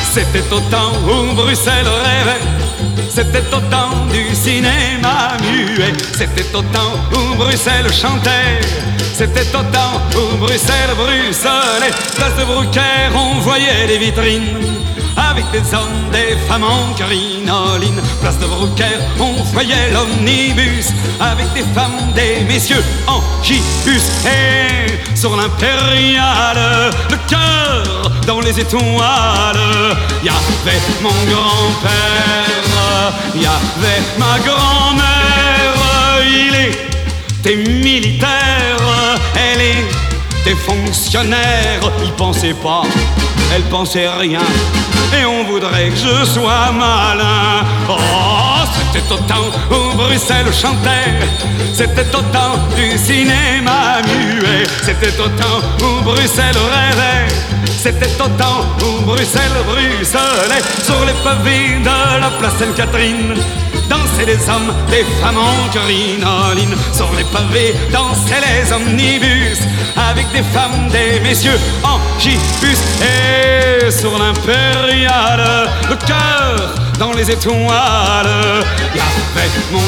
C'était au temps où Bruxelles rêvait, c'était au temps du cinéma muet, c'était au temps où Bruxelles chantait, c'était au temps où Bruxelles bruxelait. Place de Brouckère, on voyait les vitrines avec des hommes, des femmes en crinoline. Place de Brouckère, on voyait l'omnibus avec des femmes, des messieurs en gibus. Et sur l'impériale, le cœur dans les étoiles, il y avait mon grand-père, il y avait ma grand-mère. Il était militaire, elle était fonctionnaire. Il pensait pas, elle pensait rien, et on voudrait que je sois malin. Oh, c'était au temps où Bruxelles chantait, c'était au temps du cinéma muet, c'était au temps où Bruxelles rêvait, c'était au temps où Bruxelles bruxelait. Sur les pavés de la place Sainte-Catherine dansaient les hommes, les femmes en crinoline. Sur les pavés dansaient les omnibus avec des femmes, des messieurs en gibus. Et sur l'impériale, le cœur dans les étoiles, il y avait mon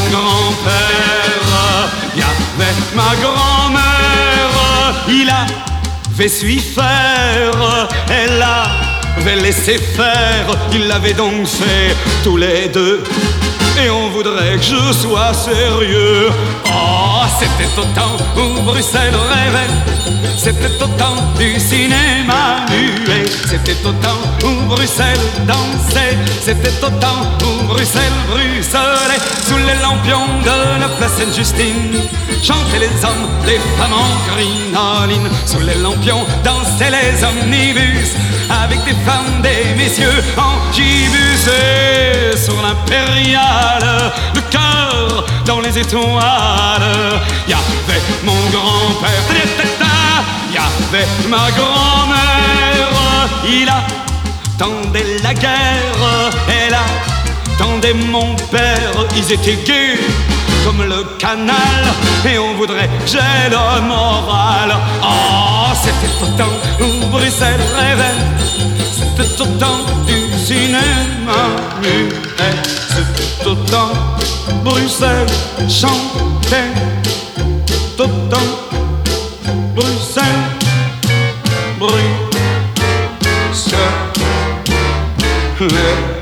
grand-père, il y avait ma grand-mère. Il avait su faire, elle avait laissé faire. Ils l'avaient donc fait tous les deux, et on voudrait que je sois sérieux. Oh, c'était au temps où Bruxelles rêvait, c'était au temps du cinéma muet, c'était au temps où Bruxelles dansait, c'était au temps où Bruxelles bruxelait. Sous les lampions de la place Sainte-Justine chantaient les hommes, les femmes en crinoline. Sous les lampions dansaient les omnibus avec des femmes, des messieurs en gibus. Et sur l'impériale, le cœur dans les étoiles, il y avait mon grand-père, il y avait ma grand-mère. Il attendait la guerre, elle attendait mon père. Ils étaient gais comme le canal, et on voudrait que j'ai le moral. Oh, c'était au temps où Bruxelles rêvait, c'était au temps du cinéma muet, c'était au temps Bruxelles chantait, c'était au temps Bruxelles bruxelait.